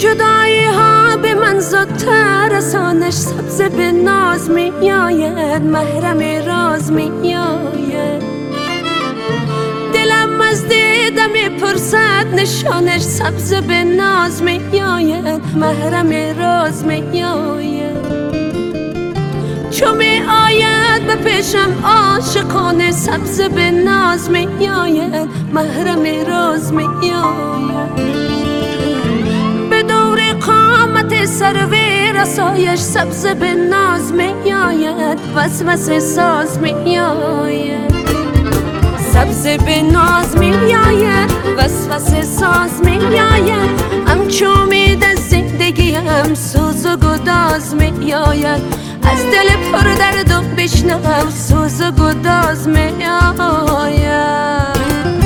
جدایی ها به من زودتر رسانش سبز به ناز می آید، محرم راز می آید. دلم از دیدم پرسد نشانش سبز به ناز می آید، محرم راز می آید. چو می آید به پیشم عاشقانه سبز به ناز می آید، محرم راز می آید. به دور قامت سروی رسایش سبز به ناز می آید، وسوسه ساز می آید. سبز به ناز می آید، وسوسه ساز می آید. همچو امید از زندگیم سوز و گداز می آید، از دل پر درد و بشنوم سوز و گداز می آید.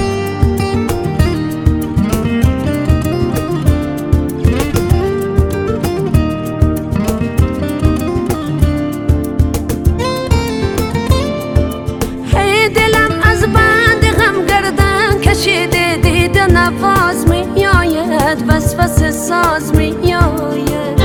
هی دلم از بند غم گردن کشیده، دیده نواز می آید، وسوسه ساز می آید.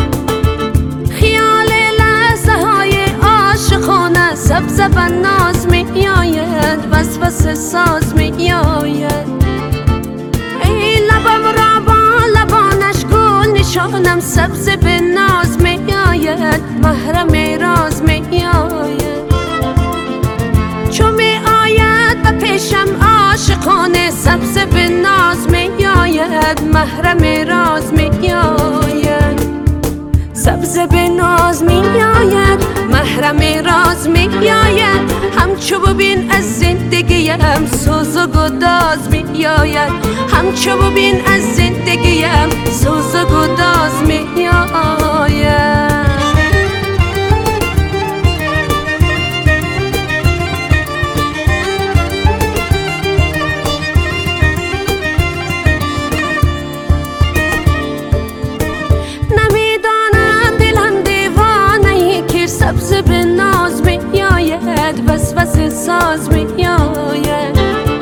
خیال لحظه های عاشقانه سبز به ناز می آید، وسوسه ساز می آید. ای لبم را با لبانش گل نشانم سبز به ناز می آید، محرم راز می آید. چو می آید به پیشم عاشقانه سبز به ناز می آید، محرم راز می آید. سبز به ناز می آید، محرم راز می آید. همچو ببین از زندگیم سوز و گداز می آید، همچو ببین از زندگیم سوز و گداز می آید. سبز به ناز می آید، وسوسه ساز می آید.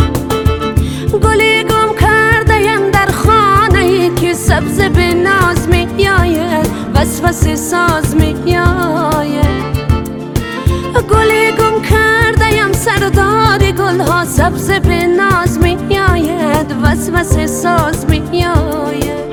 گلی گم کرده‌ام در خانه‌ای که سبز به ناز می آید، وسوسه ساز می آید. گلی گم کرده‌ام سردار گلها سبز به ناز می آید، وسوسه ساز می آید.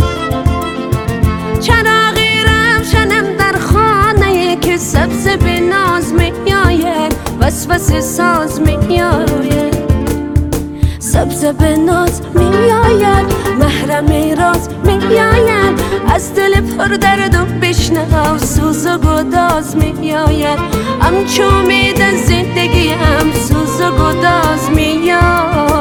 چراغی روشنم در خانه که سبز به ناز می آید، وسوسه ساز می آید. سبز به ناز می آید، محرم راز می آید. از دل پر درد و بشنو سوز و گداز می آید، همچو امید از زندگیم سوز و گداز می آید.